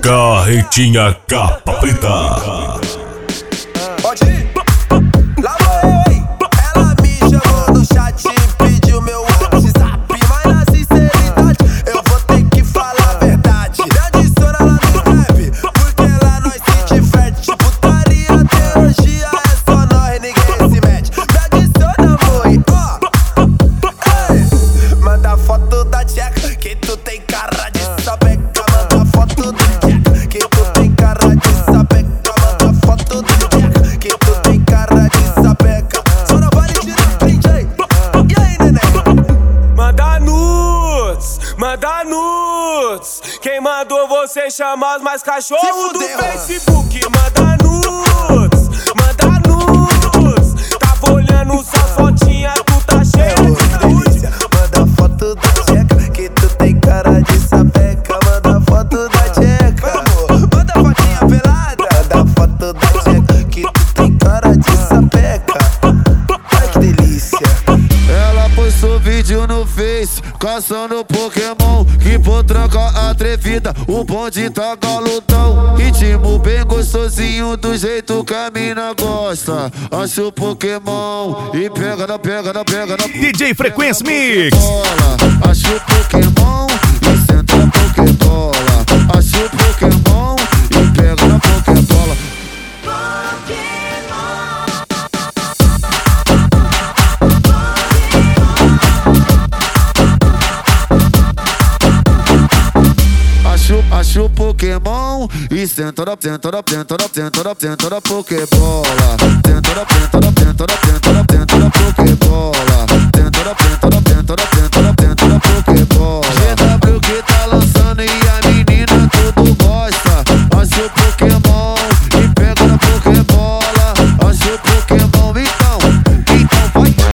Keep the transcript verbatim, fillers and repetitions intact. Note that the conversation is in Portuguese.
Carretinha capa preta. Pode ir. Lá vou eu, hein? Ela me chamou no chat e pediu meu WhatsApp. Mas na sinceridade eu vou ter que falar a verdade. Me adiciona lá no rap, porque lá nós se diverte. Putaria até hoje é só nós, ninguém se mete. Me adiciona, mãe, ó. Ei, manda foto da tcheca, que tu tem cara de sapeca. Manda foto do tcheca, que tu tem cara de sapeca. Manda foto do tcheca, que tu tem cara de sapeca. Só não vale tirar print aí. E aí, neném? Manda nudes, manda nudes. Quem mandou você chamar os mais cachorros do Facebook? Manda nudes, manda nudes. Tava olhando suas fotinhas, tu tá cheia de saúde. Manda foto da tcheca, que tu tem cara de sapeca. Manda foto da tcheca, manda fotinha pelada. Manda foto da tcheca, que tu tem cara de sapeca. Ai que delícia. Ela postou vídeo no Face, caçando Pokémon. Que potranca atrevida, o bonde tá galudão. Ritmo bem gostosinho, do jeito que a mina gosta. Acha o Pokémon e pega na, pega na, pega na. D J Frequência Mix. Acha o Pokémon e senta na Pokébola. Acha o Pokémon e pega na Pokébola. Acha o Pokémon e senta na, senta na, senta na, senta na, senta na Pokébola. Senta na, senta na, senta na, senta na, senta na Pokébola. Senta na, senta na, senta na, senta na